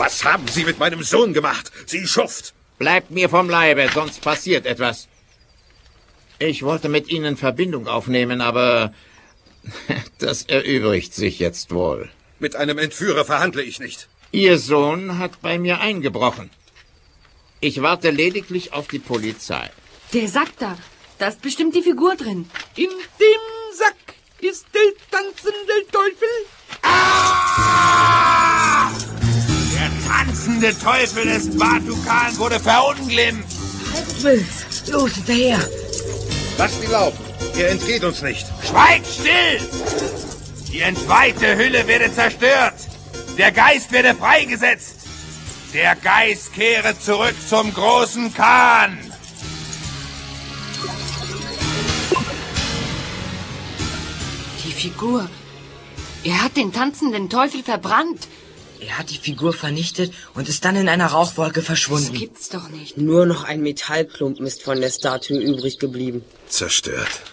Was haben Sie mit meinem Sohn gemacht, Sie Schuft? Bleibt mir vom Leibe, sonst passiert etwas. Ich wollte mit Ihnen Verbindung aufnehmen, aber das erübrigt sich jetzt wohl. Mit einem Entführer verhandle ich nicht. Ihr Sohn hat bei mir eingebrochen. Ich warte lediglich auf die Polizei. Der Sack da ist bestimmt die Figur drin. In dem Sack ist der tanzende Teufel. Ah! Der tanzende Teufel des Batukan wurde verunglimpft. Wills, los hinterher. Lasst ihn laufen. Er entgeht uns nicht. Schweigt still! Die entweihte Hülle werde zerstört. Der Geist werde freigesetzt. Der Geist kehre zurück zum großen Khan. Die Figur. Er hat den tanzenden Teufel verbrannt. Er hat die Figur vernichtet und ist dann in einer Rauchwolke verschwunden. Das gibt's doch nicht. Nur noch ein Metallklumpen ist von der Statue übrig geblieben. Zerstört.